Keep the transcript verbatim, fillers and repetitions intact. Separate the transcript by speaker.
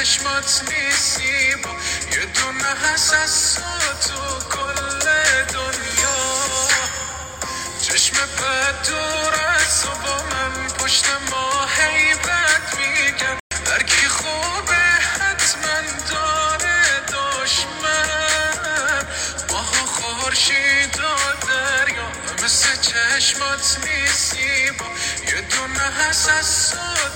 Speaker 1: چشمات نیستی با یه دونه حساس تو کل دنیا. چشم بد دور از تو با من پشت ما حیبت میگن، هرکی خوبه حتما داره دشمن. ماها خورشید و دریا مثل چشمات نیستی با یه دونه حساس